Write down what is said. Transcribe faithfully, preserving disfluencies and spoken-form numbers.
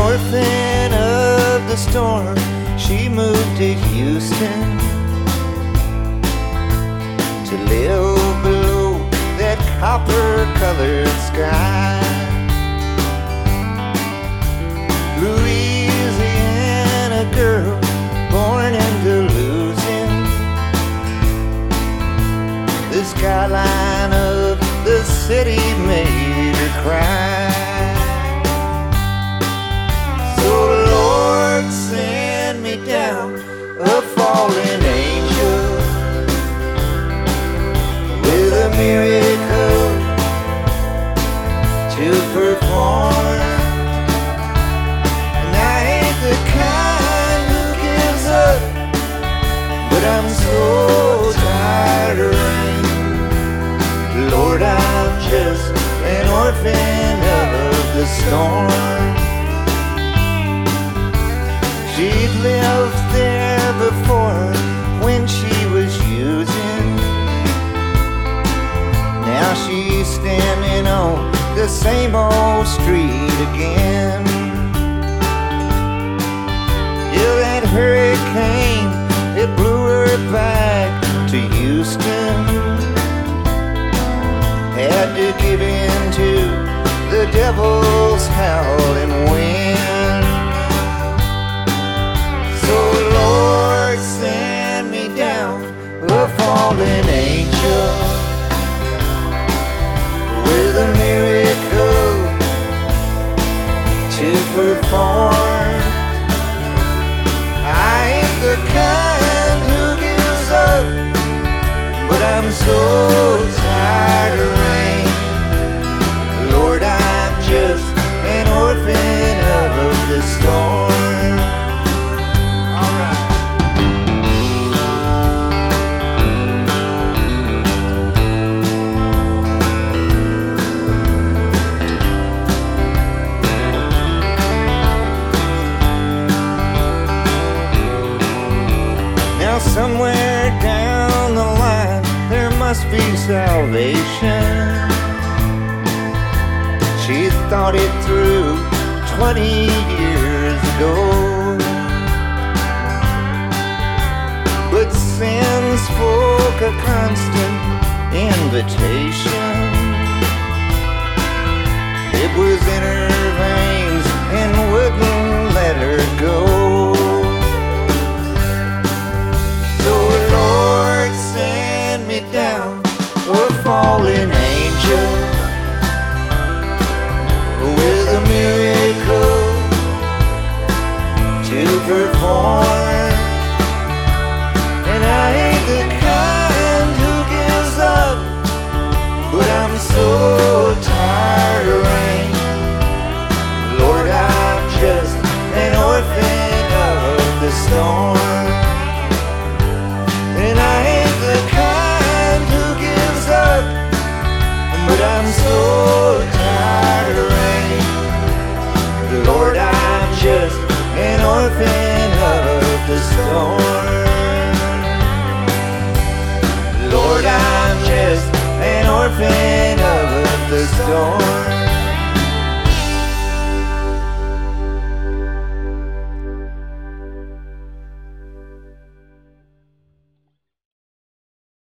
orphan of the storm. She moved to Houston to live below that copper-colored sky. Louisiana girl, born into losing. The skyline of the city made her cry. So Lord, send me down a fallen angel with a miracle to perform. And I ain't the kind who gives up, but I'm so tired of rain. Lord, I'm just an orphan of the storm. She'd lived there before when she was using. Now she's standing on the same old street again. Yeah, that hurricane, it blew her back to Houston. Had to give in to the devil's howling wind. So Lord, send me down a fallen angel with a miracle to perform. I ain't the kind who gives up, but I'm so tired of rain. Lord, I'm just an orphan of the storm. All right. Now somewhere down the line there must be salvation. She thought it through twenty years ago, but sin spoke a constant invitation. It was in her veins and wouldn't let her go. So Lord, send me down a fallen angel with a miracle to perform. And I ain't the kind who gives up, but I'm so tired of rain. Lord, I'm just an orphan of the storm. And I ain't the kind who gives up, but I'm so tired of rain. Lord, I'm just an orphan of the storm. Lord, I'm just an orphan of the storm.